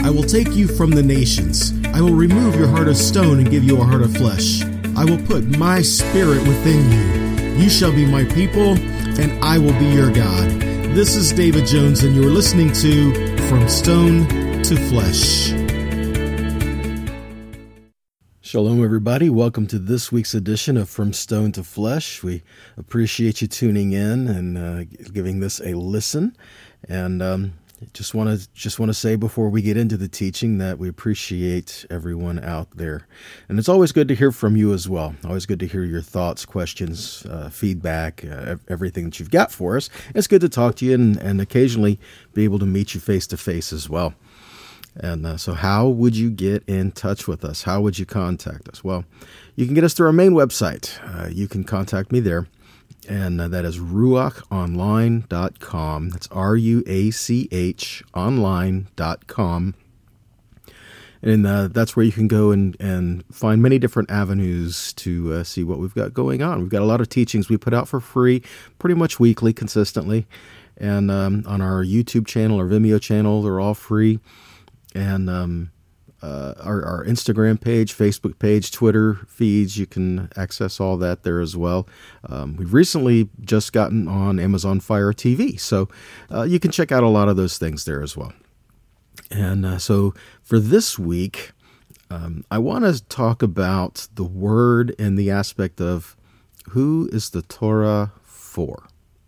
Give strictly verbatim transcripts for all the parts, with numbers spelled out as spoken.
I will take you from the nations. I will remove your heart of stone and give you a heart of flesh. I will put my spirit within you. You shall be my people, and I will be your God. This is David Jones, and you're listening to From Stone to Flesh. Shalom, everybody. Welcome to this week's edition of From Stone to Flesh. We appreciate you tuning in and uh, giving this a listen. And um, just want to just want to say before we get into the teaching that we appreciate everyone out there. And it's always good to hear from you as well. Always good to hear your thoughts, questions, uh, feedback, uh, everything that you've got for us. It's good to talk to you and, and occasionally be able to meet you face to face as well. And uh, so how would you get in touch with us? How would you contact us? Well, you can get us through our main website. Uh, you can contact me there, and uh, that is ruach online dot com. That's R U A C H online dot com. And uh, that's where you can go and, and find many different avenues to uh, see what we've got going on. We've got a lot of teachings we put out for free, pretty much weekly, consistently. And um, on our YouTube channel, our Vimeo channel, they're all free. And um, uh, our, our Instagram page, Facebook page, Twitter feeds, you can access all that there as well. Um, we've recently just gotten on Amazon Fire T V, so uh, you can check out a lot of those things there as well. And uh, so for this week, um, I want to talk about the Word and the aspect of who is the Torah for.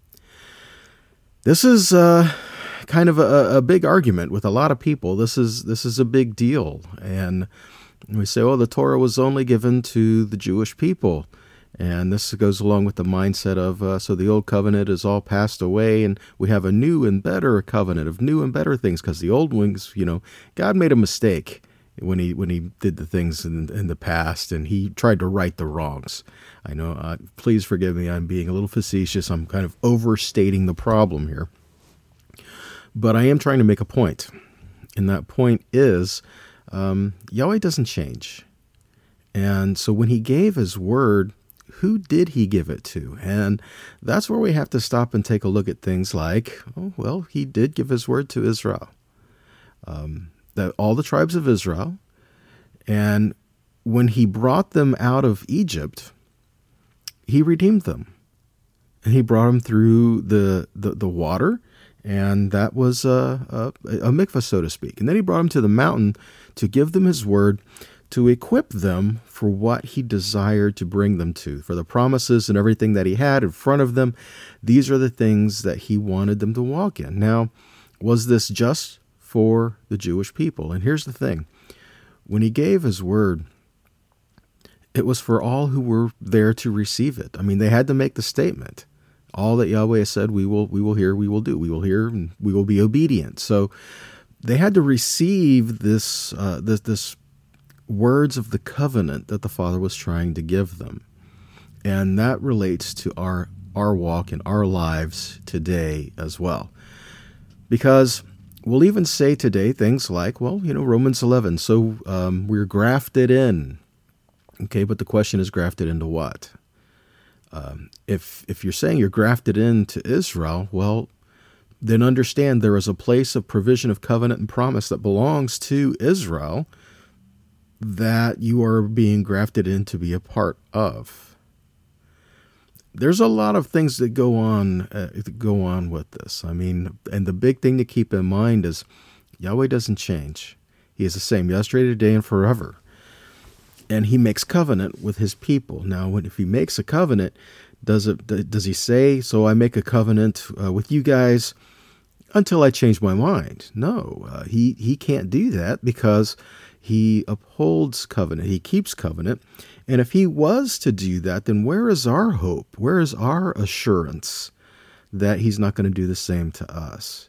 This is... Uh, kind of a, a big argument with a lot of people. This is this is a big deal. And we say, oh, the Torah was only given to the Jewish people. And this goes along with the mindset of, uh, so the old covenant is all passed away, and we have a new and better covenant of new and better things, because the old ones, you know, God made a mistake when he when he did the things in, in the past, and he tried to right the wrongs. I know, uh, please forgive me, I'm being a little facetious. I'm kind of overstating the problem here. But I am trying to make a point, and that point is um, Yahweh doesn't change. And so when he gave his word, who did he give it to? And that's where we have to stop and take a look at things like, oh, well, he did give his word to Israel, um, that all the tribes of Israel. And when he brought them out of Egypt, he redeemed them. And he brought them through the, the, the water. And that was a, a, a mikvah, so to speak. And then he brought them to the mountain to give them his word, to equip them for what he desired to bring them to, for the promises and everything that he had in front of them. These are the things that he wanted them to walk in. Now, was this just for the Jewish people? And here's the thing. When he gave his word, it was for all who were there to receive it. I mean, they had to make the statement. All that Yahweh said, we will we will hear, we will do. We will hear, and we will be obedient. So they had to receive this, uh, this, this words of the covenant that the Father was trying to give them. And that relates to our, our walk in our lives today as well. Because we'll even say today things like, well, you know, Romans eleven, so um, we're grafted in. Okay, but the question is, grafted into what? Um, if if you're saying you're grafted into Israel, well, then understand there is a place of provision of covenant and promise that belongs to Israel that you are being grafted in to be a part of. There's a lot of things that go on uh, that go on with this. I mean, and the big thing to keep in mind is Yahweh doesn't change. He is the same yesterday, today, and forever. And he makes covenant with his people. Now, if he makes a covenant, does it? Does he say, so I make a covenant uh, with you guys until I change my mind? No, uh, he, he can't do that, because he upholds covenant. He keeps covenant. And if he was to do that, then where is our hope? Where is our assurance that he's not going to do the same to us?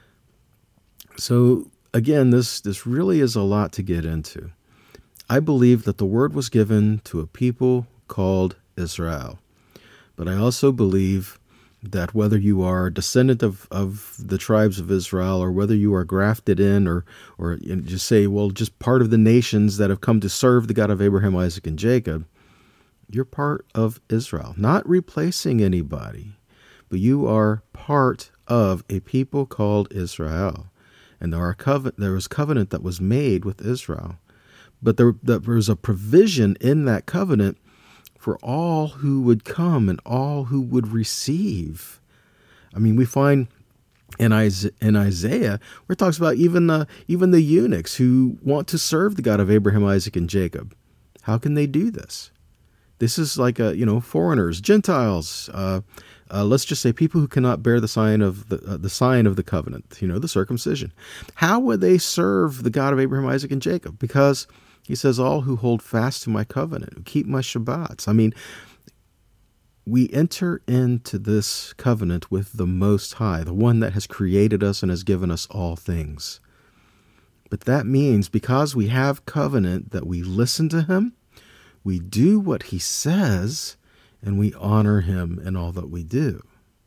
So again, this, this really is a lot to get into. I believe that the word was given to a people called Israel. But I also believe that whether you are a descendant of, of the tribes of Israel, or whether you are grafted in, or or you know, just say, well, just part of the nations that have come to serve the God of Abraham, Isaac, and Jacob, you're part of Israel. Not replacing anybody, but you are part of a people called Israel. and there are covenant, there was covenant that was made with Israel. But there, there was a provision in that covenant for all who would come and all who would receive. I mean, we find in Isaiah, in Isaiah where it talks about even the, even the eunuchs who want to serve the God of Abraham, Isaac, and Jacob. How can they do this? This is like a, you know, foreigners, Gentiles, uh, uh, let's just say people who cannot bear the sign of the uh, the sign of the covenant, you know, the circumcision. How would they serve the God of Abraham, Isaac, and Jacob? Because he says, all who hold fast to my covenant, who keep my Shabbats. I mean, we enter into this covenant with the Most High, the one that has created us and has given us all things. But that means because we have covenant that we listen to him, we do what he says, and we honor him in all that we do.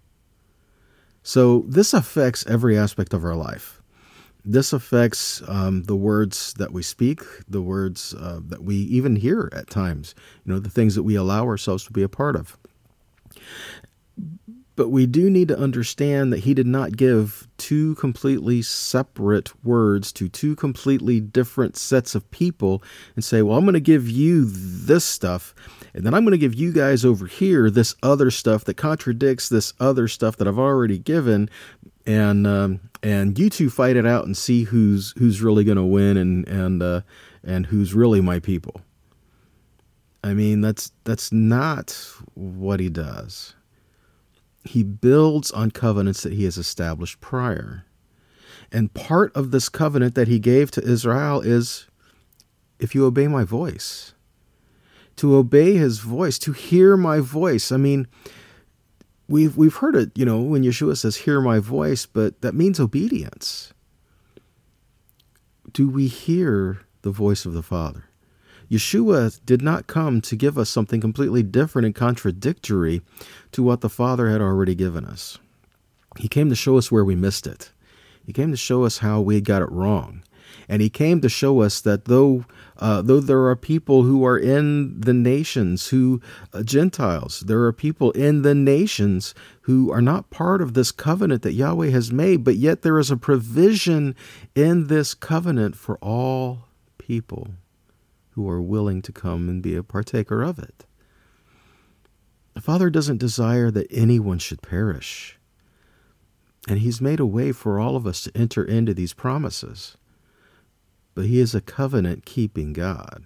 So this affects every aspect of our life. This affects um, the words that we speak, the words uh, that we even hear at times, you know, the things that we allow ourselves to be a part of. But we do need to understand that he did not give two completely separate words to two completely different sets of people and say, well, I'm going to give you this stuff, and then I'm going to give you guys over here this other stuff that contradicts this other stuff that I've already given, and um, and you two fight it out and see who's who's really going to win and and uh, and who's really my people. I mean, that's that's not what he does. He builds on covenants that he has established prior. And part of this covenant that he gave to Israel is, if you obey my voice, to obey his voice, to hear my voice. I mean, we've, we've heard it, you know, when Yeshua says, hear my voice, but that means obedience. Do we hear the voice of the Father? Yeshua did not come to give us something completely different and contradictory to what the Father had already given us. He came to show us where we missed it. He came to show us how we got it wrong. And he came to show us that though uh, though there are people who are in the nations, who uh, Gentiles, there are people in the nations who are not part of this covenant that Yahweh has made, but yet there is a provision in this covenant for all people who are willing to come and be a partaker of it. The Father doesn't desire that anyone should perish. And he's made a way for all of us to enter into these promises. But he is a covenant-keeping God.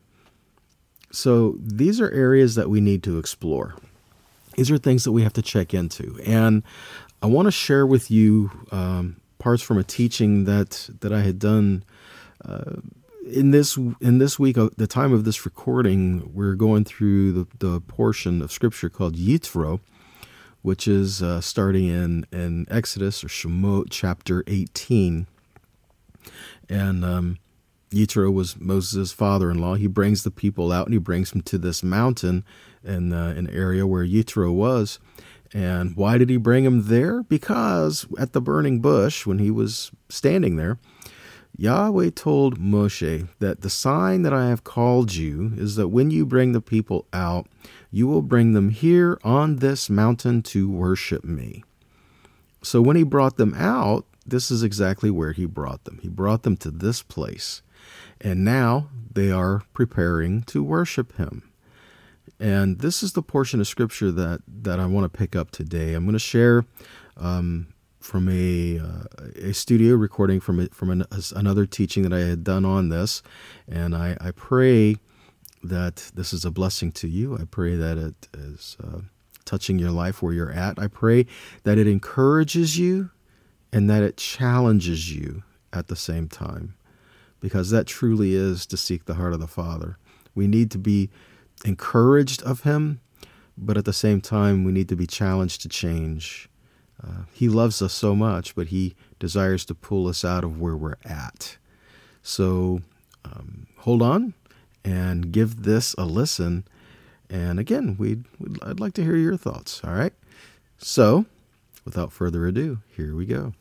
So these are areas that we need to explore. These are things that we have to check into. And I want to share with you um, parts from a teaching that, that I had done uh, In this in this week, at the time of this recording, we're going through the, the portion of Scripture called Yitro, which is uh, starting in, in Exodus or Shemot chapter eighteen. And um, Yitro was Moses' father-in-law. He brings the people out and he brings them to this mountain in uh, an area where Yitro was. And why did he bring them there? Because at the burning bush, when he was standing there, Yahweh told Moshe that the sign that I have called you is that when you bring the people out, you will bring them here on this mountain to worship me. So when he brought them out, this is exactly where he brought them. He brought them to this place. And now they are preparing to worship him. And this is the portion of Scripture that, that I want to pick up today. I'm going to share um, from a uh, a studio recording from a, from an, another teaching that I had done on this, and I, I pray that this is a blessing to you. I pray that it is uh, touching your life where you're at. I pray that it encourages you and that it challenges you at the same time, because that truly is to seek the heart of the Father. We need to be encouraged of him, but at the same time, we need to be challenged to change. Uh, he loves us so much, but he desires to pull us out of where we're at. So um, hold on and give this a listen. And again, we'd, we'd I'd like to hear your thoughts. All right. So without further ado, here we go.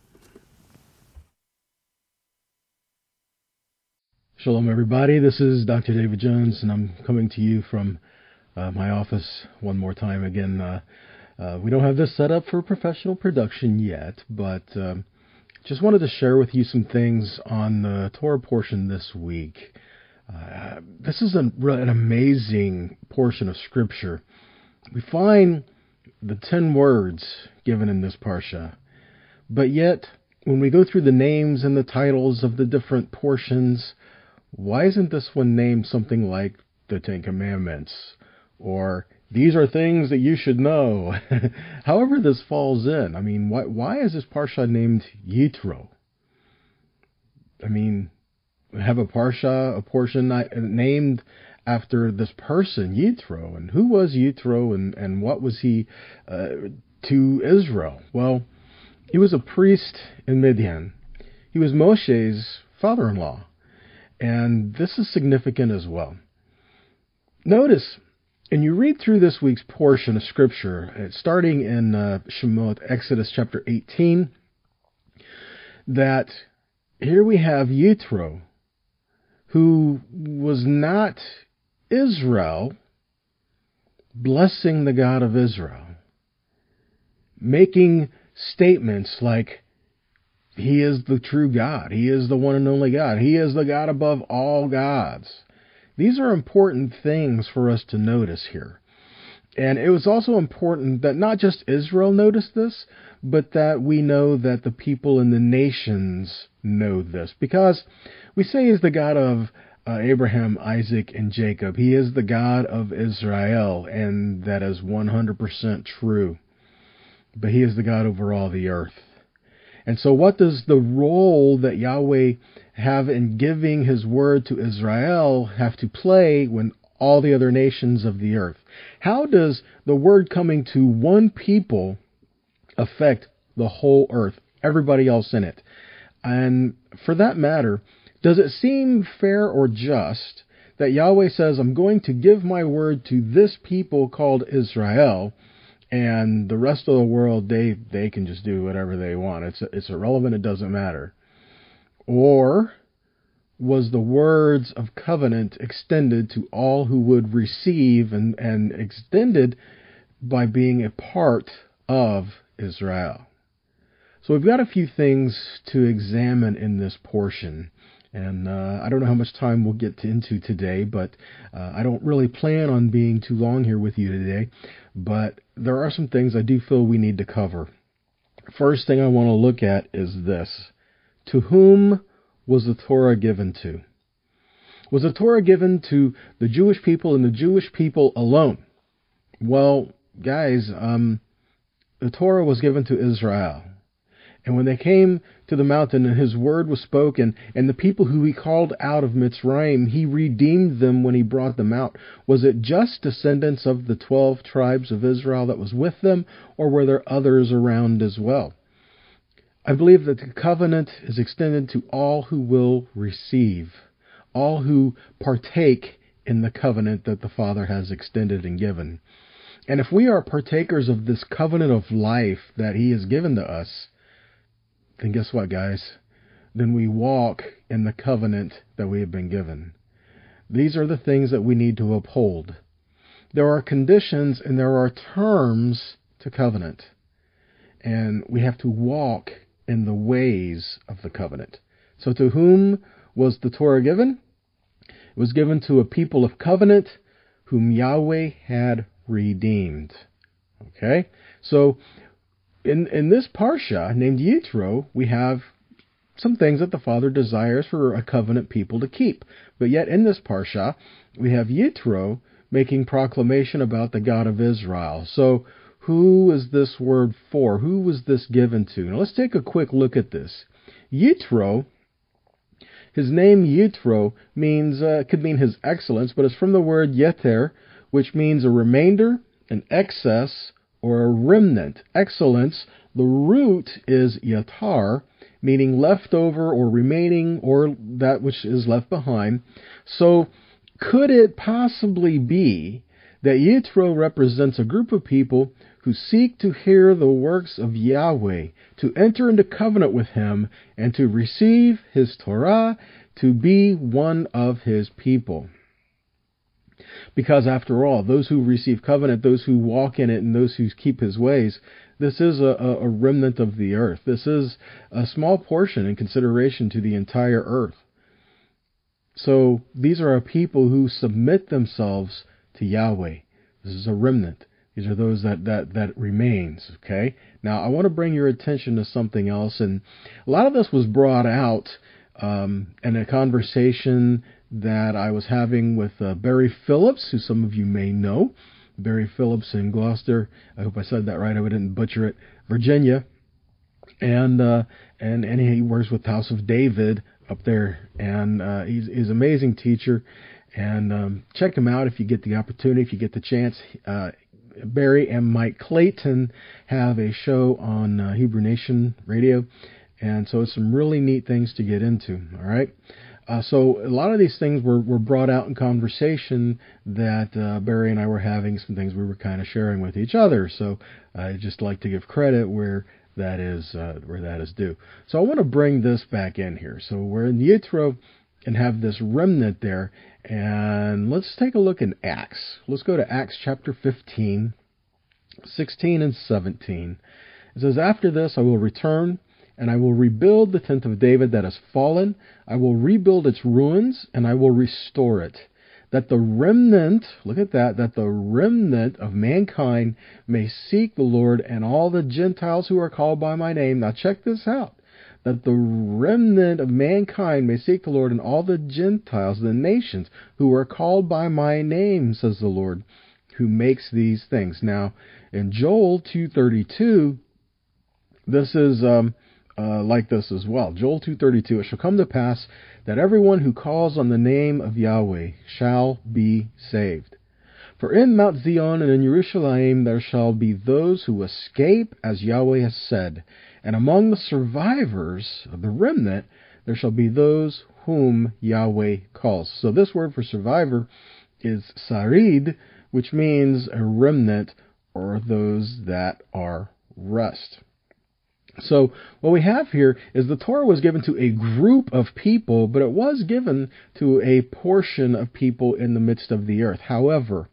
Shalom, everybody. This is Doctor David Jones, and I'm coming to you from uh, my office one more time. Again, uh, uh, we don't have this set up for professional production yet, but um, Just wanted to share with you some things on the Torah portion this week. Uh, this is a, an amazing portion of Scripture. We find the ten words given in this parsha, but yet when we go through the names and the titles of the different portions, why isn't this one named something like the Ten Commandments, or these are things that you should know? However this falls in. I mean, why, why is this parsha named Yitro? I mean, we have a parsha, a portion named after this person, Yitro. And who was Yitro, and, and what was he uh, to Israel? Well, he was a priest in Midian. He was Moshe's father-in-law. And this is significant as well. Notice, and you read through this week's portion of Scripture, starting in uh, Shemot, Exodus chapter eighteen, that here we have Yitro, who was not Israel, blessing the God of Israel, making statements like, He is the true God, He is the one and only God, He is the God above all gods. These are important things for us to notice here. And it was also important that not just Israel noticed this, but that we know that the people in the nations know this. Because we say He's the God of uh, Abraham, Isaac, and Jacob. He is the God of Israel, and that is one hundred percent true. But He is the God over all the earth. And so what does the role that Yahweh have in giving His word to Israel have to play when all the other nations of the earth? How does the word coming to one people affect the whole earth, everybody else in it? And for that matter, does it seem fair or just that Yahweh says, I'm going to give my word to this people called Israel, and the rest of the world, they, they can just do whatever they want. It's, it's irrelevant. It doesn't matter. Or was the words of covenant extended to all who would receive, and, and extended by being a part of Israel? So we've got a few things to examine in this portion. And uh, I don't know how much time we'll get to, into today, but uh, I don't really plan on being too long here with you today. But there are some things I do feel we need to cover. First thing I want to look at is this. To whom was the Torah given to? Was the Torah given to the Jewish people and the Jewish people alone? Well, guys, um, the Torah was given to Israel. And when they came to the mountain and His word was spoken, and the people who He called out of Mitzrayim, He redeemed them when He brought them out. Was it just descendants of the twelve tribes of Israel that was with them, or were there others around as well? I believe that the covenant is extended to all who will receive, all who partake in the covenant that the Father has extended and given. And if we are partakers of this covenant of life that He has given to us, then guess what, guys? Then we walk in the covenant that we have been given. These are the things that we need to uphold. There are conditions and there are terms to covenant. And we have to walk in the ways of the covenant. So to whom was the Torah given? It was given to a people of covenant whom Yahweh had redeemed. Okay? So In in this parsha named Yitro, we have some things that the Father desires for a covenant people to keep. But yet in this parsha, we have Yitro making proclamation about the God of Israel. So who is this word for? Who was this given to? Now let's take a quick look at this. Yitro, his name Yitro means, uh, could mean His excellence, but it's from the word yeter, which means a remainder, an excess, or a remnant. Excellence, the root is yatar, meaning leftover or remaining, or that which is left behind. So could it possibly be that Yitro represents a group of people who seek to hear the works of Yahweh, to enter into covenant with Him, and to receive His Torah, to be one of His people? Because after all, those who receive covenant, those who walk in it, and those who keep his ways, this is a, a remnant of the earth. This is a small portion in consideration to the entire earth. So these are a people who submit themselves to Yahweh. This is a remnant. These are those that, that, that remains, okay? Now, I want to bring your attention to something else, and a lot of this was brought out um, in a conversation that I was having with uh, Barry Phillips, who some of you may know. Barry Phillips in Gloucester. I hope I said that right. I didn't butcher it. Virginia. And uh, and and he works with House of David up there. And uh, he's, he's an amazing teacher. And um, check him out if you get the opportunity, if you get the chance. Uh, Barry and Mike Clayton have a show on uh, Hebrew Nation Radio. And so it's some really neat things to get into. All right. Uh, so a lot of these things were, were brought out in conversation that uh, Barry and I were having, some things we were kind of sharing with each other. So I just like to give credit where that is uh, where that is due. So I want to bring this back in here. So we're in Yitro and have this remnant there. And let's take a look in Acts. Let's go to Acts chapter fifteen, sixteen and seventeen. It says, "After this I will return, and I will rebuild the tent of David that has fallen. I will rebuild its ruins, and I will restore it, that the remnant," look at that, "that the remnant of mankind may seek the Lord, and all the Gentiles who are called by my name." Now check this out. "That the remnant of mankind may seek the Lord, and all the Gentiles, the nations, who are called by my name, says the Lord, who makes these things." Now, in Joel two thirty-two, this is... um. Uh, like this as well. Joel two thirty-two, "It shall come to pass that everyone who calls on the name of Yahweh shall be saved. For in Mount Zion and in Jerusalem there shall be those who escape, as Yahweh has said. And among the survivors of the remnant there shall be those whom Yahweh calls." So this word for survivor is sarid, which means a remnant, or those that are rest. So what we have here is the Torah was given to a group of people, but it was given to a portion of people in the midst of the earth. However,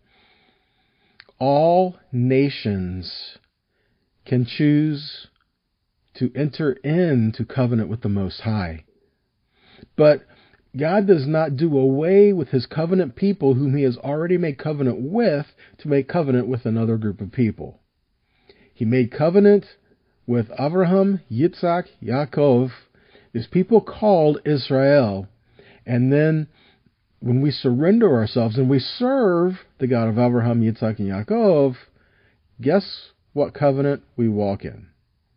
all nations can choose to enter into covenant with the Most High. But God does not do away with his covenant people whom he has already made covenant with to make covenant with another group of people. He made covenant with Abraham, Yitzhak, Yaakov, these people called Israel. And then when we surrender ourselves and we serve the God of Abraham, Yitzhak, and Yaakov, guess what covenant we walk in?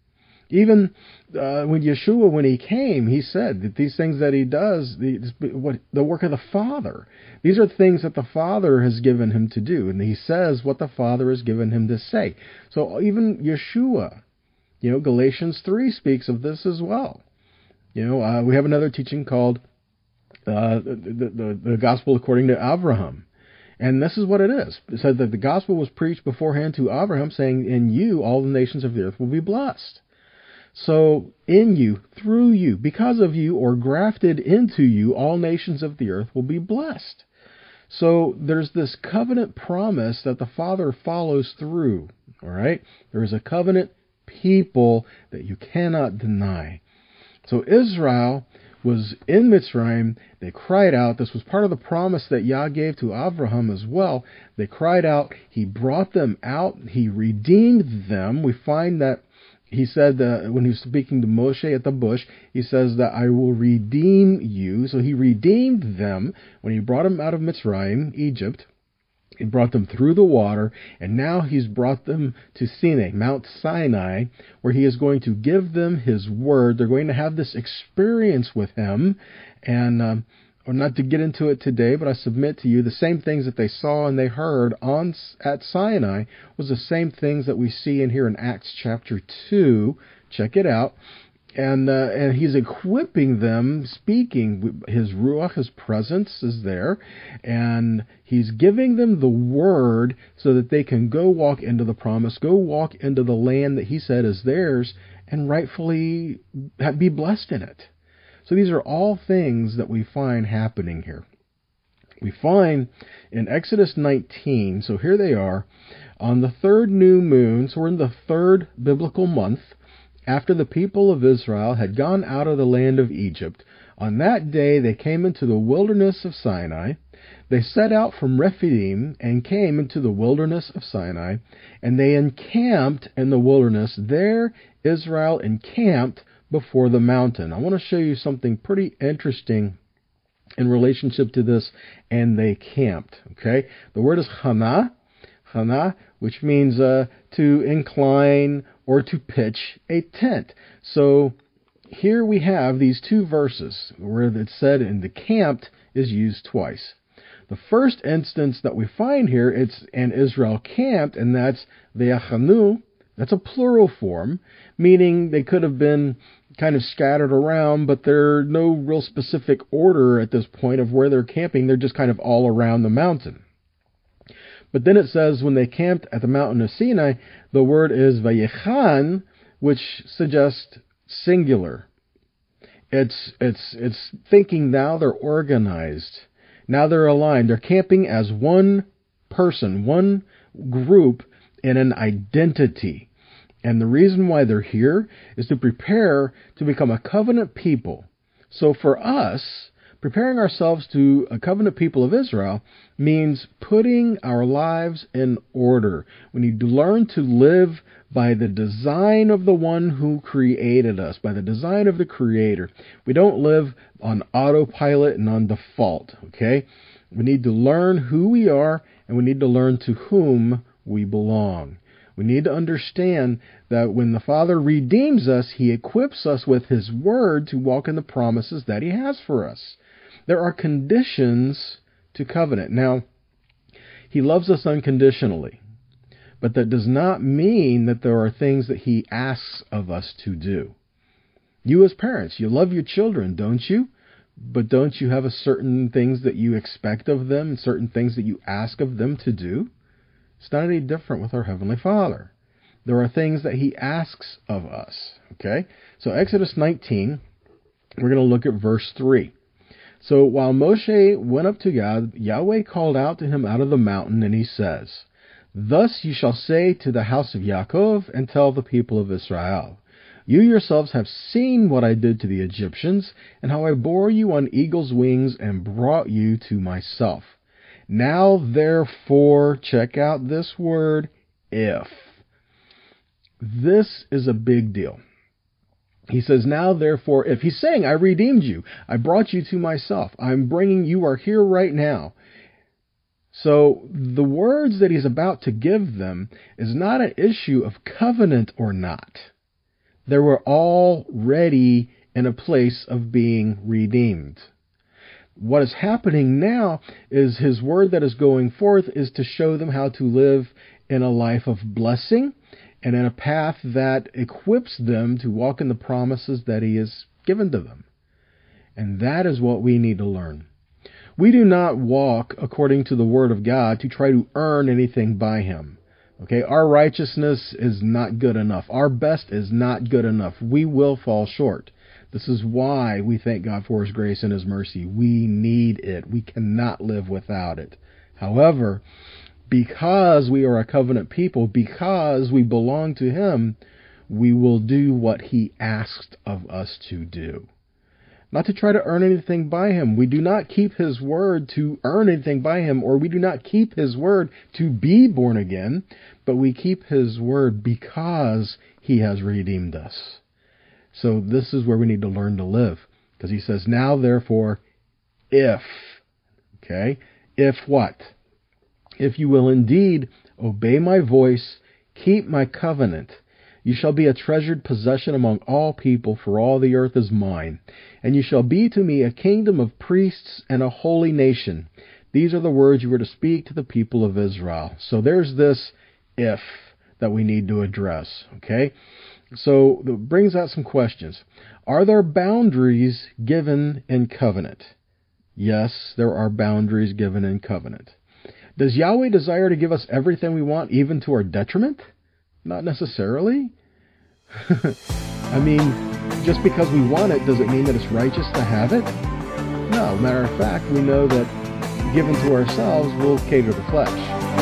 Even uh, when Yeshua, when he came, he said that these things that he does, the, what, the work of the Father, these are things that the Father has given him to do. And he says what the Father has given him to say. So even Yeshua, you know, Galatians three speaks of this as well. You know, uh, we have another teaching called uh, the, the, the Gospel according to Abraham. And this is what it is. It said that the gospel was preached beforehand to Abraham, saying, "In you all the nations of the earth will be blessed." So, in you, through you, because of you, or grafted into you, all nations of the earth will be blessed. So, there's this covenant promise that the Father follows through. All right? There is a covenant people that you cannot deny. So Israel was in Mitzrayim. They cried out. This was part of the promise that Yah gave to Abraham as well. They cried out. He brought them out. He redeemed them. We find that he said that when he was speaking to Moshe at the bush, he says that I will redeem you. So he redeemed them when he brought them out of Mitzrayim, Egypt. He brought them through the water, and now he's brought them to Sinai, Mount Sinai, where he is going to give them his word. They're going to have this experience with him, and um, or not to get into it today, but I submit to you the same things that they saw and they heard on at Sinai was the same things that we see in here in Acts chapter two. Check it out. And uh, and he's equipping them, speaking. His Ruach, his presence is there. And he's giving them the word so that they can go walk into the promise, go walk into the land that he said is theirs, and rightfully be blessed in it. So these are all things that we find happening here. We find in Exodus nineteen, so here they are, on the third new moon, so we're in the third biblical month, after the people of Israel had gone out of the land of Egypt. On that day they came into the wilderness of Sinai. They set out from Rephidim and came into the wilderness of Sinai, and they encamped in the wilderness. There Israel encamped before the mountain. I want to show you something pretty interesting in relationship to this, and they camped. Okay, the word is chana, chana, which means uh, to incline or to pitch a tent. So here we have these two verses where it's said in the camped is used twice. The first instance that we find here, it's and Israel camped, and that's ve'achanu. That's a plural form, meaning they could have been kind of scattered around, but there's no real specific order at this point of where they're camping. They're just kind of all around the mountain. But then it says when they camped at the mountain of Sinai, the word is vayechan, which suggests singular. It's it's it's thinking now they're organized. Now they're aligned. They're camping as one person, one group in an identity. And the reason why they're here is to prepare to become a covenant people. So for us, preparing ourselves to a covenant people of Israel means putting our lives in order. We need to learn to live by the design of the one who created us, by the design of the Creator. We don't live on autopilot and on default, okay? We need to learn who we are, and we need to learn to whom we belong. We need to understand that when the Father redeems us, He equips us with His Word to walk in the promises that He has for us. There are conditions to covenant. Now, He loves us unconditionally, but that does not mean that there are things that He asks of us to do. You as parents, you love your children, don't you? But don't you have a certain things that you expect of them and certain things that you ask of them to do? It's not any different with our Heavenly Father. There are things that He asks of us. Okay? So Exodus nineteen, we're going to look at verse three. So while Moshe went up to God, Yahweh called out to him out of the mountain, and He says, "Thus you shall say to the house of Yaakov, and tell the people of Israel, you yourselves have seen what I did to the Egyptians, and how I bore you on eagle's wings and brought you to myself. Now therefore," check out this word, if. This is a big deal. He says, now therefore, if. He's saying, I redeemed you. I brought you to myself. I'm bringing, you are here right now. So the words that He's about to give them is not an issue of covenant or not. They were already in a place of being redeemed. What is happening now is His word that is going forth is to show them how to live in a life of blessing and in a path that equips them to walk in the promises that He has given to them. And that is what we need to learn. We do not walk according to the Word of God to try to earn anything by Him. Okay, our righteousness is not good enough. Our best is not good enough. We will fall short. This is why we thank God for His grace and His mercy. We need it. We cannot live without it. However, because we are a covenant people, because we belong to Him, we will do what He asked of us to do. Not to try to earn anything by Him. We do not keep His word to earn anything by Him, or we do not keep His word to be born again, but we keep His word because He has redeemed us. So this is where we need to learn to live. Because He says, now therefore, if. Okay? If what? If you will indeed obey my voice, keep my covenant, you shall be a treasured possession among all people, for all the earth is mine. And you shall be to me a kingdom of priests and a holy nation. These are the words you were to speak to the people of Israel. So there's this if that we need to address. Okay? So that brings out some questions. Are there boundaries given in covenant? Yes, there are boundaries given in covenant. Does Yahweh desire to give us everything we want, even to our detriment? Not necessarily. I mean, just because we want it, does it mean that it's righteous to have it? No, matter of fact, we know that given to ourselves will cater the flesh.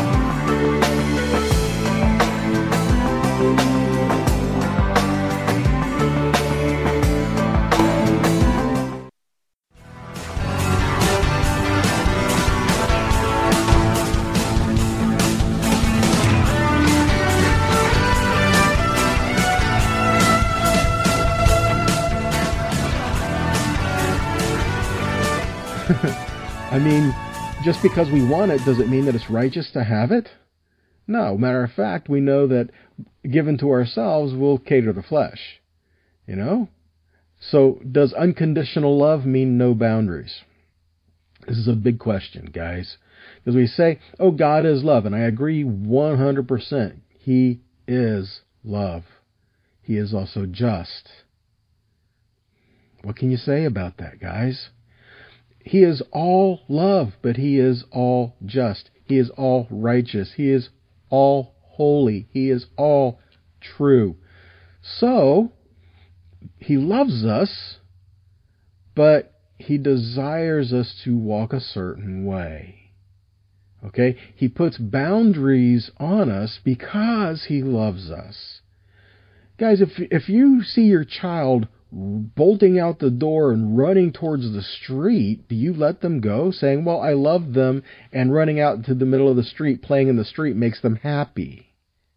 I mean, just because we want it, does it mean that it's righteous to have it? No. Matter of fact, we know that given to ourselves will cater the flesh. You know? So, does unconditional love mean no boundaries? This is a big question, guys. Because we say, oh, God is love. And I agree one hundred percent. He is love. He is also just. What can you say about that, guys? He is all love, but He is all just. He is all righteous. He is all holy. He is all true. So, He loves us, but He desires us to walk a certain way. Okay? He puts boundaries on us because He loves us. Guys, if if you see your child bolting out the door and running towards the street, do you let them go, saying, well, I love them, and running out into the middle of the street, playing in the street, makes them happy?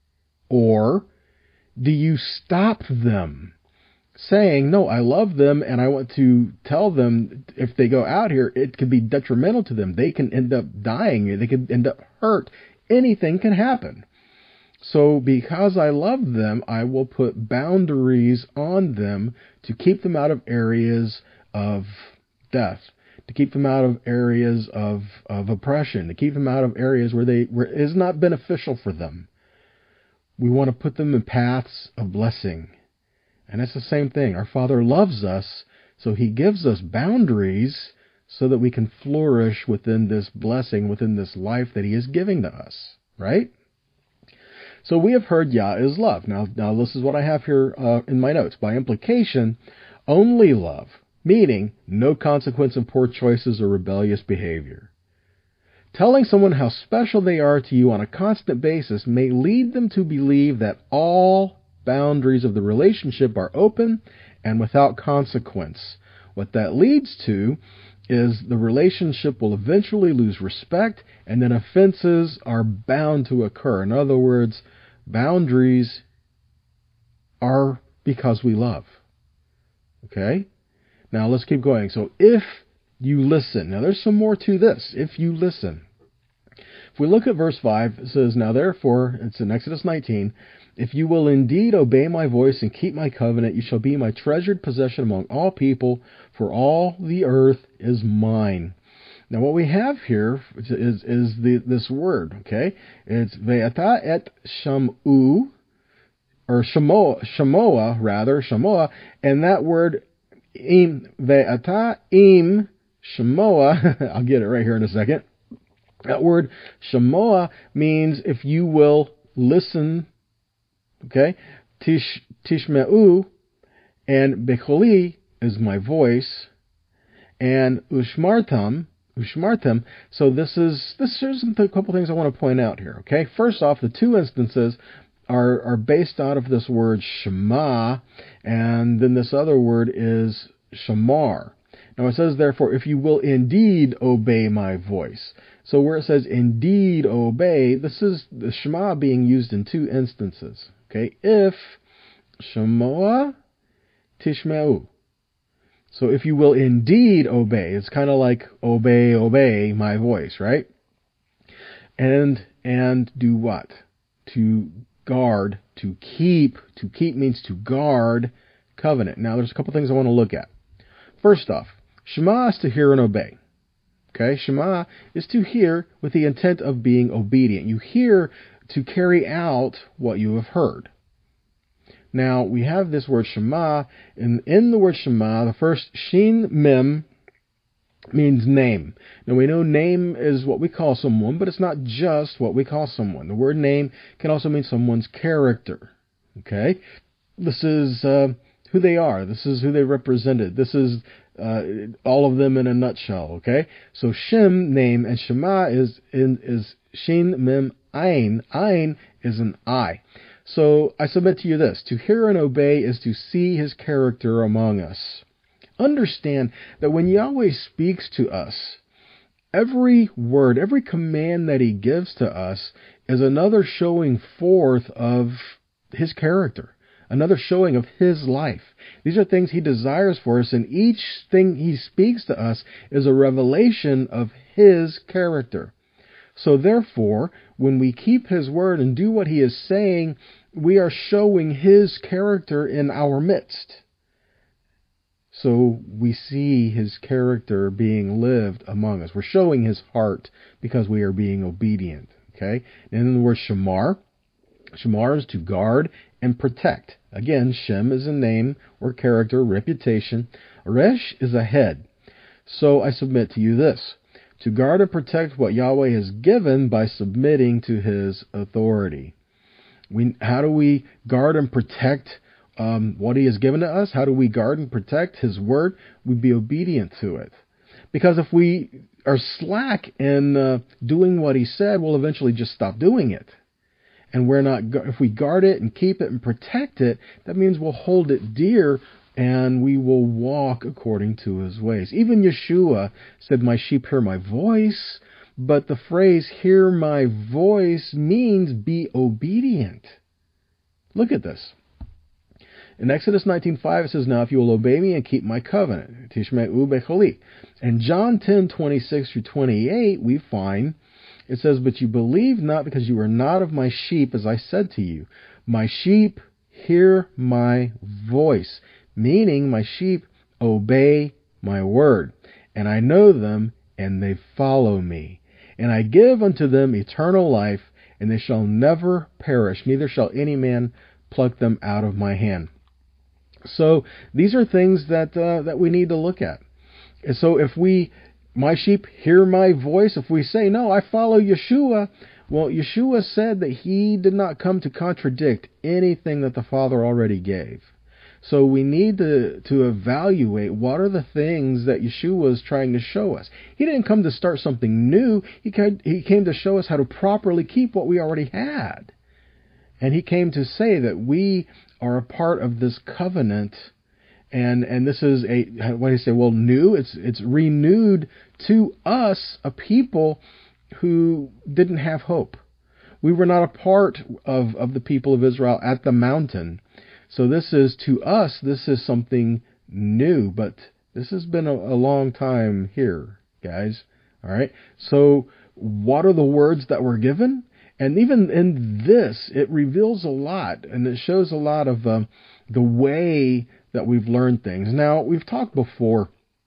Or do you stop them, saying, no, I love them, and I want to tell them if they go out here, it could be detrimental to them. They can end up dying. They could end up hurt. Anything can happen. So because I love them, I will put boundaries on them to keep them out of areas of death, to keep them out of areas of, of oppression, to keep them out of areas where they where it is not beneficial for them. We want to put them in paths of blessing. And it's the same thing. Our Father loves us, so He gives us boundaries so that we can flourish within this blessing, within this life that He is giving to us, right? So we have heard Yah is love. Now, now this is what I have here uh, in my notes. By implication, only love, meaning no consequence of poor choices or rebellious behavior. Telling someone how special they are to you on a constant basis may lead them to believe that all boundaries of the relationship are open and without consequence. What that leads to is the relationship will eventually lose respect, and then offenses are bound to occur. In other words, boundaries are because we love. Okay? Now let's keep going. So if you listen, now there's some more to this. If you listen. If we look at verse five, it says, now therefore, it's in Exodus nineteen, if you will indeed obey my voice and keep my covenant, you shall be my treasured possession among all people, for all the earth is mine. Now what we have here is, is the, this word, okay? It's ve'ata et shamu, or shamoa, shamoa rather, shamoa, and that word, im, ve'ata im shamoa, I'll get it right here in a second. That word shamoa means if you will listen. Okay, Tish Tishmeu, and Becholi is my voice, and Ushmartam, Ushmartam. So this is this. Here's a couple things I want to point out here. Okay, first off, the two instances are are based out of this word Shema, and then this other word is Shamar. Now it says, therefore, if you will indeed obey my voice. So where it says indeed obey, this is the Shema being used in two instances. Okay, if Shemoa Tishmeu. So if you will indeed obey, it's kind of like obey, obey my voice, right? And and do what? To guard, to keep. To keep means to guard covenant. Now there's a couple things I want to look at. First off, Shema is to hear and obey. Okay, Shema is to hear with the intent of being obedient. You hear to carry out what you have heard. Now, we have this word Shema, and in the word Shema, the first Shin Mem means name. Now, we know name is what we call someone, but it's not just what we call someone. The word name can also mean someone's character. Okay? This is uh, who they are. This is who they represented. This is uh, all of them in a nutshell. Okay, so Shem, name, and Shema is in is Shin Mem Ayin. Ayin is an eye. So I submit to you this: to hear and obey is to see His character among us. Understand that when Yahweh speaks to us, every word, every command that He gives to us is another showing forth of His character, another showing of His life. These are things He desires for us, and each thing He speaks to us is a revelation of His character. So therefore, when we keep His word and do what He is saying, we are showing His character in our midst. So we see His character being lived among us. We're showing His heart because we are being obedient. Okay? And then the word shamar. Shamar is to guard and protect. Again, Shem is a name or character, reputation. Resh is a head. So I submit to you this: to guard and protect what Yahweh has given by submitting to His authority. We, how do we guard and protect um, what He has given to us? How do we guard and protect His word? We be obedient to it. Because if we are slack in uh, doing what He said, we'll eventually just stop doing it. And we're not. If we guard it and keep it and protect it, that means we'll hold it dear, and we will walk according to His ways. Even Yeshua said, "My sheep hear my voice," but the phrase "hear my voice" means be obedient. Look at this. In Exodus nineteen five, it says, "Now if you will obey me and keep my covenant," Tishme'u becholi. And John ten twenty-six through twenty-eight, we find, it says, "But you believe not because you are not of my sheep, as I said to you. My sheep hear my voice," meaning my sheep obey my word. "And I know them, and they follow me. And I give unto them eternal life, and they shall never perish, neither shall any man pluck them out of my hand." So these are things that uh, that we need to look at. And so if we, my sheep hear my voice, if we say, no, I follow Yeshua, well, Yeshua said that He did not come to contradict anything that the Father already gave. So we need to, to evaluate what are the things that Yeshua is trying to show us. He didn't come to start something new. He came, he came to show us how to properly keep what we already had. And He came to say that we are a part of this covenant. And and this is a, what do you say, well, new? It's it's renewed to us, a people who didn't have hope. We were not a part of, of the people of Israel at the mountain. So this is, to us, this is something new. But this has been a, a long time here, guys. All right? So what are the words that were given? And even in this, it reveals a lot. And it shows a lot of um, the way that we've learned things. Now, we've talked before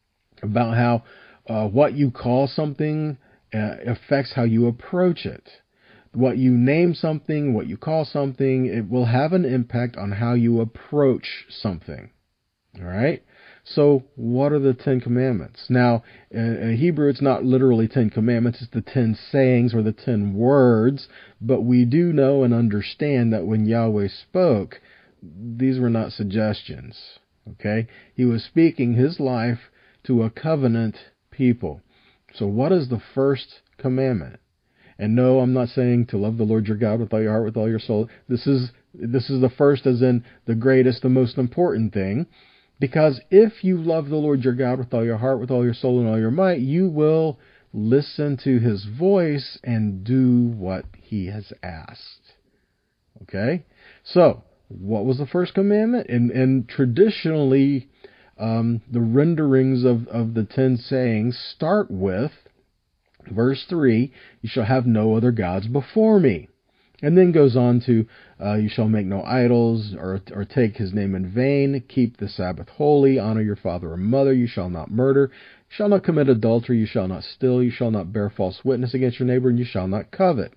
about how uh, what you call something uh, affects how you approach it. What you name something, what you call something, it will have an impact on how you approach something. All right? So, what are the Ten Commandments? Now, in Hebrew, it's not literally Ten Commandments, it's the Ten Sayings or the Ten Words, but we do know and understand that when Yahweh spoke, these were not suggestions, okay? He was speaking His life to a covenant people. So what is the first commandment? And no, I'm not saying to love the Lord your God with all your heart, with all your soul. This is this is the first as in the greatest, the most important thing. Because if you love the Lord your God with all your heart, with all your soul, and all your might, you will listen to His voice and do what He has asked. Okay? So, what was the first commandment? And, and traditionally, um, the renderings of, of the ten sayings start with verse three, "You shall have no other gods before me." And then goes on to, uh, "You shall make no idols, or, or take His name in vain. Keep the Sabbath holy. Honor your father and mother. You shall not murder. You shall not commit adultery. You shall not steal. You shall not bear false witness against your neighbor. And you shall not covet."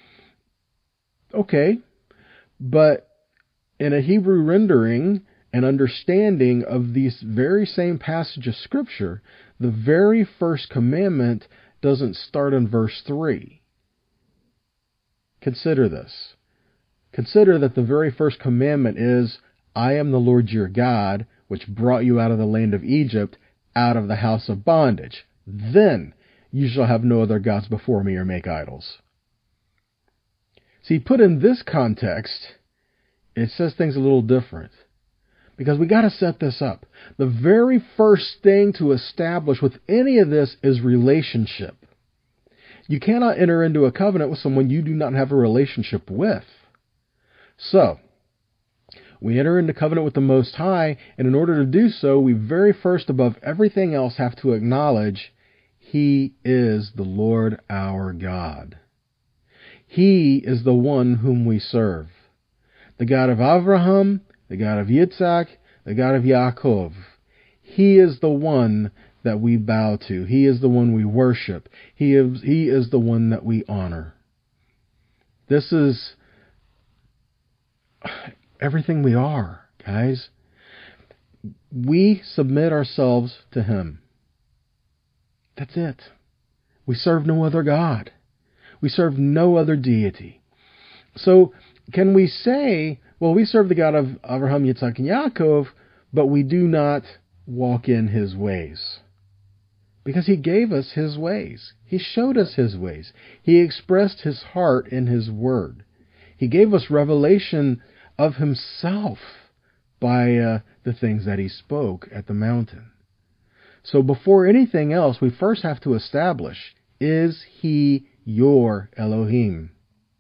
Okay, but in a Hebrew rendering and understanding of this very same passage of Scripture, the very first commandment doesn't start in verse three. Consider this. Consider that the very first commandment is, "I am the Lord your God, which brought you out of the land of Egypt. out of the house of bondage. Then you shall have no other gods before me or make idols. See, put in this context, it says things a little different. Because we got to set this up. The very first thing to establish with any of this is relationship. You cannot enter into a covenant with someone you do not have a relationship with. So, we enter into covenant with the Most High, and in order to do so, we very first, above everything else, have to acknowledge He is the Lord our God. He is the one whom we serve. The God of Abraham, the God of Yitzhak, the God of Yaakov. He is the one that we bow to. He is the one we worship. He is, he is the one that we honor. This is everything we are, guys. We submit ourselves to Him. That's it. We serve no other God. We serve no other deity. So, can we say, well, we serve the God of Abraham, Yitzhak, and Yaakov, but we do not walk in His ways? Because He gave us His ways. He showed us His ways. He expressed His heart in His Word. He gave us revelation of Himself by uh, the things that He spoke at the mountain. So before anything else, we first have to establish, is He your Elohim?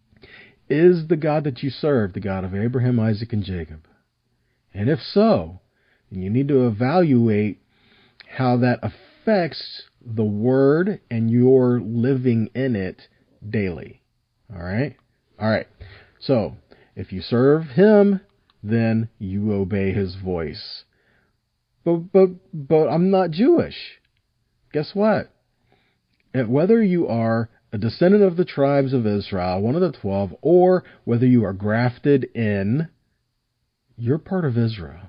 Is the God that you serve the God of Abraham, Isaac, and Jacob? And if so, then you need to evaluate how that affects the Word and your living in it daily. All right? All right. So, if you serve Him, then you obey His voice. But, but, but I'm not Jewish. Guess what? And whether you are a descendant of the tribes of Israel, one of the twelve, or whether you are grafted in, you're part of Israel.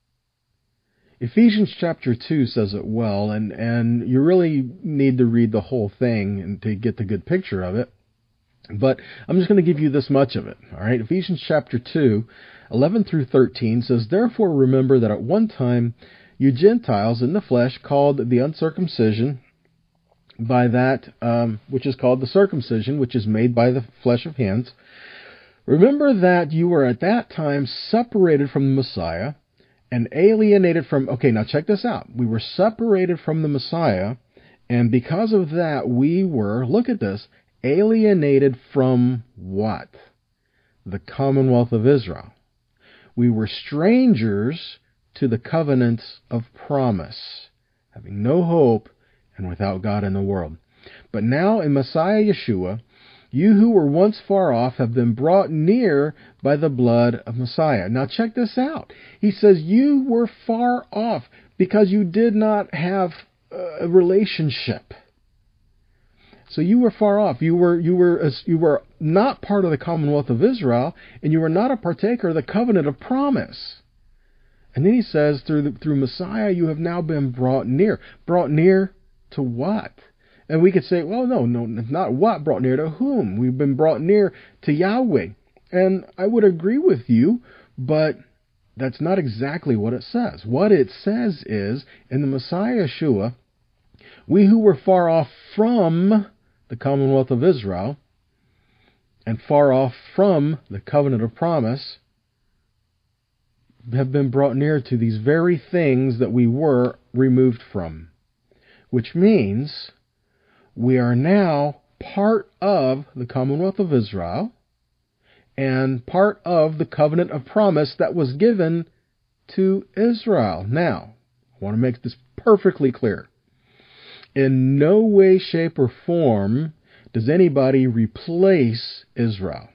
Ephesians chapter two says it well, and, and you really need to read the whole thing and to get the good picture of it. But I'm just going to give you this much of it. All right, Ephesians chapter two, eleven through thirteen says, "Therefore remember that at one time you Gentiles in the flesh, called the uncircumcision by that um, which is called the circumcision, which is made by the flesh of hands. Remember that you were at that time separated from the Messiah and alienated from..." Okay, now check this out. We were separated from the Messiah, and because of that, we were, look at this, alienated from what? The commonwealth of Israel. We were strangers to the covenants of promise, having no hope and without God in the world. But now in Messiah Yeshua, you who were once far off have been brought near by the blood of Messiah. Now check this out. He says you were far off because you did not have a relationship. So you were far off. You were you were you were not part of the commonwealth of Israel, and you were not a partaker of the covenant of promise. And then he says, through the, through Messiah, you have now been brought near. Brought near to what? And we could say, well, no, no, not what. Brought near to whom? We've been brought near to Yahweh. And I would agree with you, but that's not exactly what it says. What it says is, in the Messiah Yeshua, we who were far off from the commonwealth of Israel and far off from the covenant of promise have been brought near to these very things that we were removed from. Which means we are now part of the commonwealth of Israel and part of the covenant of promise that was given to Israel. Now, I want to make this perfectly clear. In no way, shape, or form does anybody replace Israel.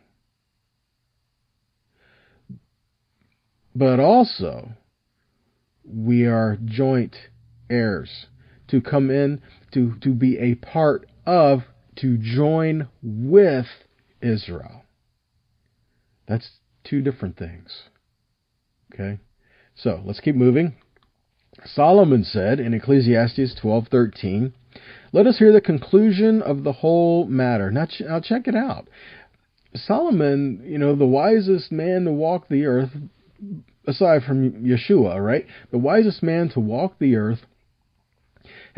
But also, we are joint heirs to come in, to, to be a part of, to join with Israel. That's two different things. Okay? So, let's keep moving. Solomon said in Ecclesiastes twelve thirteen, "Let us hear the conclusion of the whole matter." Now, ch- now check it out. Solomon, you know, the wisest man to walk the earth, aside from Yeshua, right? The wisest man to walk the earth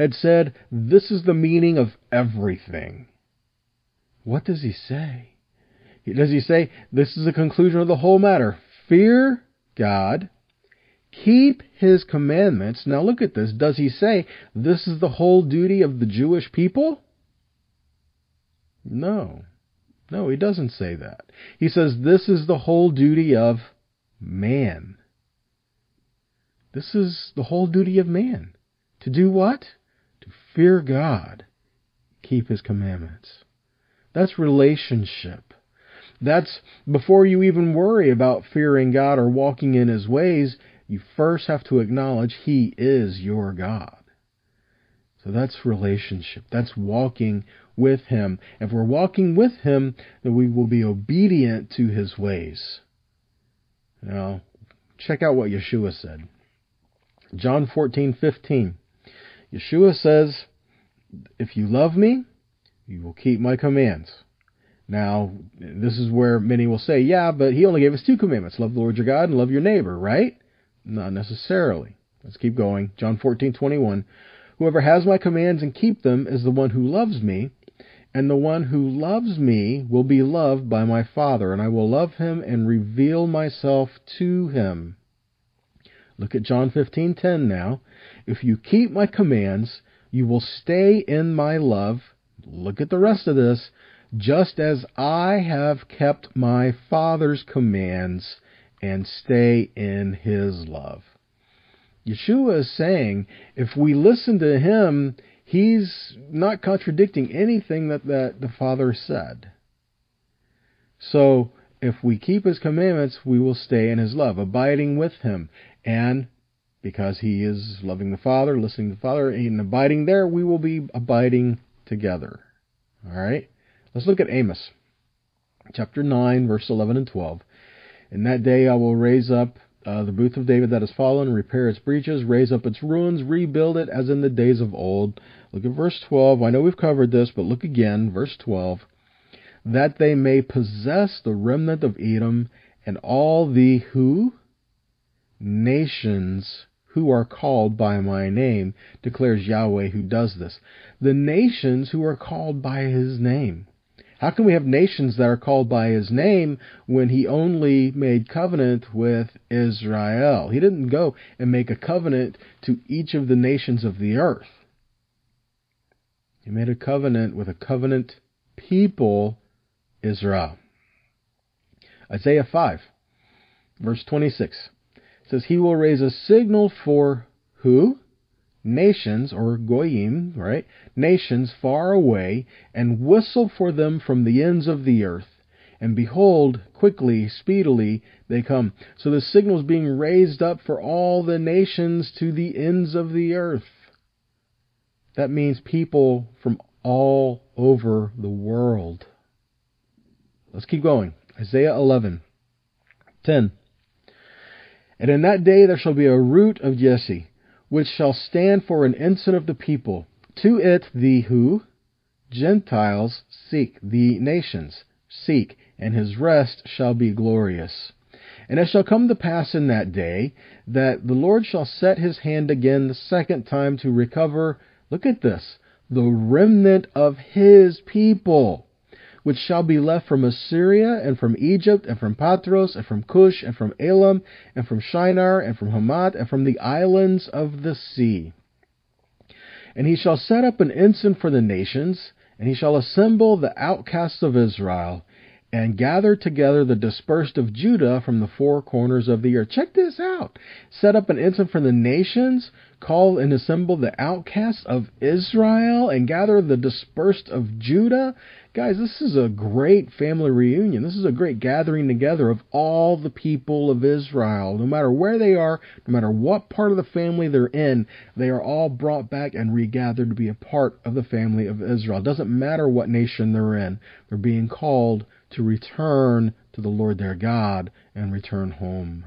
had said, this is the meaning of everything. What does he say? Does he say, this is the conclusion of the whole matter? Fear God, keep his commandments. Now look at this. Does he say, this is the whole duty of the Jewish people? No. No, he doesn't say that. He says, this is the whole duty of man. This is the whole duty of man. To do what? To fear God, keep his commandments. That's relationship. That's before you even worry about fearing God or walking in his ways, you first have to acknowledge he is your God. So that's relationship. That's walking with him. If we're walking with him, then we will be obedient to his ways. Now, check out what Yeshua said. John fourteen fifteen. Yeshua says, if you love me, you will keep my commands. Now, this is where many will say, yeah, but he only gave us two commandments. Love the Lord your God and love your neighbor, right? Not necessarily. Let's keep going. John fourteen twenty-one. Whoever has my commands and keep them is the one who loves me, and the one who loves me will be loved by my Father, and I will love him and reveal myself to him. Look at John fifteen ten now. If you keep my commands, you will stay in my love. Look at the rest of this. Just as I have kept my Father's commands and stay in his love. Yeshua is saying, if we listen to him, he's not contradicting anything that, that the Father said. So, if we keep his commandments, we will stay in his love, abiding with him. And because he is loving the Father, listening to the Father, and abiding there, we will be abiding together. All right? Let's look at Amos, chapter nine, verse eleven and twelve. In that day I will raise up uh, the booth of David that has fallen, repair its breaches, raise up its ruins, rebuild it as in the days of old. Look at verse twelve. I know we've covered this, but look again, verse twelve. That they may possess the remnant of Edom and all the who? Nations who are called by my name, declares Yahweh who does this. The nations who are called by his name. How can we have nations that are called by his name when he only made covenant with Israel? He didn't go and make a covenant to each of the nations of the earth. He made a covenant with a covenant people, Israel. Isaiah five, verse twenty-six says, he will raise a signal for who? Nations, or goyim, right? Nations far away, and whistle for them from the ends of the earth. And behold, quickly, speedily, they come. So the signal is being raised up for all the nations to the ends of the earth. That means people from all over the world. Let's keep going. Isaiah eleven, ten. And in that day there shall be a root of Jesse, which shall stand for an ensign of the people. To it the who? Gentiles seek, the nations seek, and his rest shall be glorious. And it shall come to pass in that day that the Lord shall set his hand again the second time to recover, look at this, the remnant of his people, which shall be left from Assyria, and from Egypt, and from Patros, and from Cush, and from Elam, and from Shinar, and from Hamath, and from the islands of the sea. And he shall set up an ensign for the nations, and he shall assemble the outcasts of Israel, and gather together the dispersed of Judah from the four corners of the earth. Check this out. Set up an ensign for the nations, call and assemble the outcasts of Israel, and gather the dispersed of Judah. Guys, this is a great family reunion. This is a great gathering together of all the people of Israel. No matter where they are, no matter what part of the family they're in, they are all brought back and regathered to be a part of the family of Israel. It doesn't matter what nation they're in. They're being called to return to the Lord their God and return home.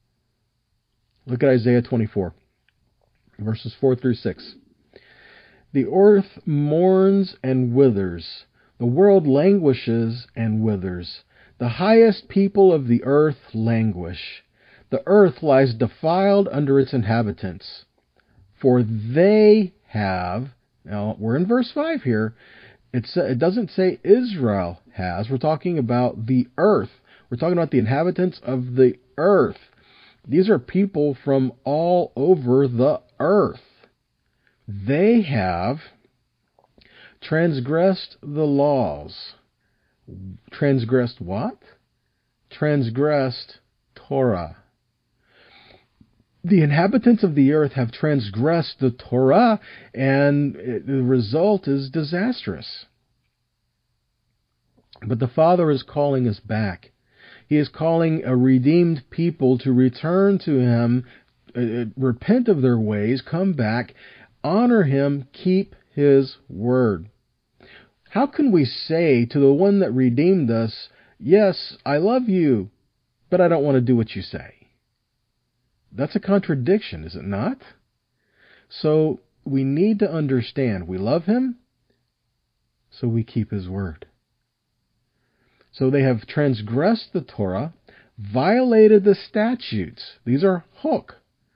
Look at Isaiah twenty-four, verses four through six. The earth mourns and withers. The world languishes and withers. The highest people of the earth languish. The earth lies defiled under its inhabitants. For they have. Now, we're in verse five here. It's, it doesn't say Israel has. We're talking about the earth. We're talking about the inhabitants of the earth. These are people from all over the earth. They have transgressed the laws. Transgressed what? Transgressed Torah. The inhabitants of the earth have transgressed the Torah, and the result is disastrous. But the Father is calling us back. He is calling a redeemed people to return to Him, uh, repent of their ways, come back, honor Him, keep His word. How can we say to the one that redeemed us, yes, I love you, but I don't want to do what you say? That's a contradiction, is it not? So we need to understand we love Him, so we keep His word. So they have transgressed the Torah, violated the statutes. These are hok.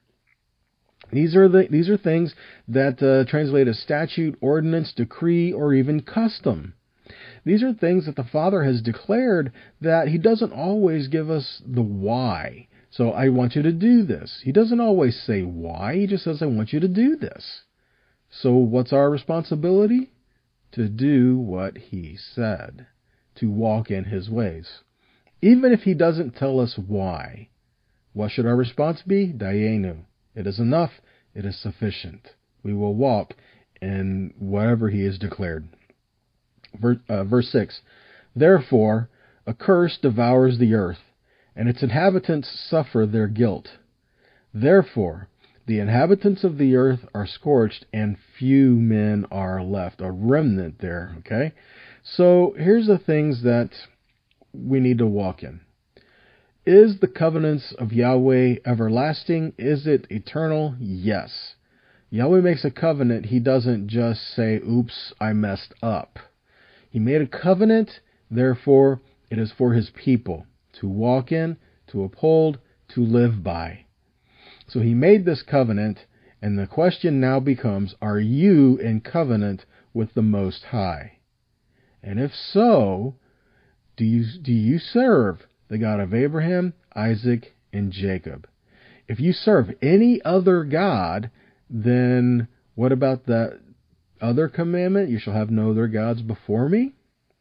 These are the these are things that uh, translate as statute, ordinance, decree, or even custom. These are things that the Father has declared that He doesn't always give us the why. So I want you to do this. He doesn't always say why. He just says, I want you to do this. So what's our responsibility? To do what He said. To walk in His ways. Even if He doesn't tell us why. What should our response be? Dayenu. It is enough. It is sufficient. We will walk in whatever He has declared. Verse, uh, verse six. Therefore, a curse devours the earth, and its inhabitants suffer their guilt. Therefore, the inhabitants of the earth are scorched, and few men are left. A remnant there, okay? So here's the things that we need to walk in. Is the covenants of Yahweh everlasting? Is it eternal? Yes. Yahweh makes a covenant. He doesn't just say, oops, I messed up. He made a covenant, therefore it is for His people to walk in, to uphold, to live by. So He made this covenant, and the question now becomes, are you in covenant with the Most High? And if so, do you do you serve the God of Abraham, Isaac, and Jacob? If you serve any other God, then what about that other commandment? You shall have no other gods before me.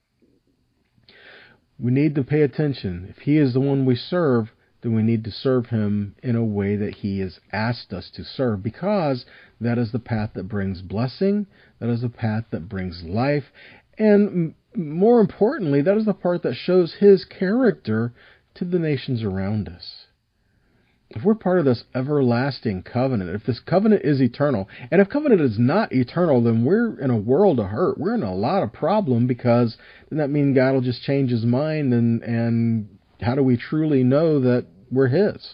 We need to pay attention. If He is the one we serve, then we need to serve Him in a way that He has asked us to serve, because that is the path that brings blessing, that is the path that brings life, and more importantly, that is the part that shows His character to the nations around us. If we're part of this everlasting covenant, if this covenant is eternal, and if covenant is not eternal, then we're in a world of hurt. We're in a lot of problem, because doesn't that mean God will just change His mind, and, and how do we truly know that we're His?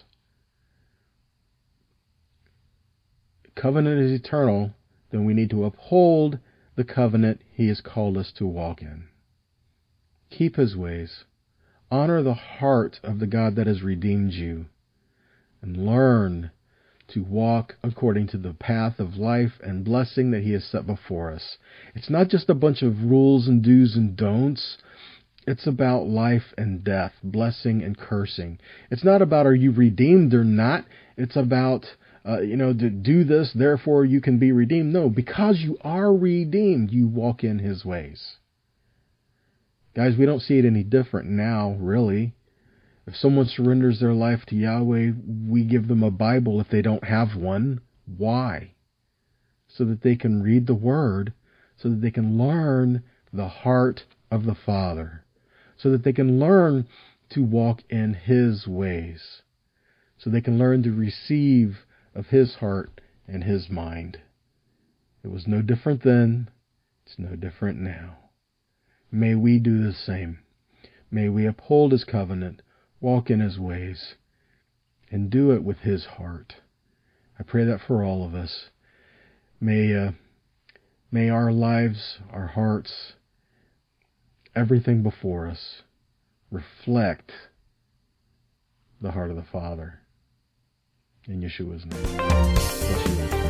Covenant is eternal, then we need to uphold the covenant He has called us to walk in. Keep His ways. Honor the heart of the God that has redeemed you. And learn to walk according to the path of life and blessing that He has set before us. It's not just a bunch of rules and do's and don'ts. It's about life and death, blessing and cursing. It's not about are you redeemed or not. It's about, uh, you know, to do this, therefore you can be redeemed. No, because you are redeemed, you walk in His ways. Guys, we don't see it any different now, really. If someone surrenders their life to Yahweh, we give them a Bible if they don't have one. Why? So that they can read the Word, so that they can learn the heart of the Father, so that they can learn to walk in His ways, so they can learn to receive of His heart and His mind. It was no different then. It's no different now. May we do the same. May we uphold His covenant, walk in His ways, and do it with His heart. I pray that for all of us. May, uh, may our lives, our hearts, everything before us reflect the heart of the Father. In Yeshua's name. Bless you.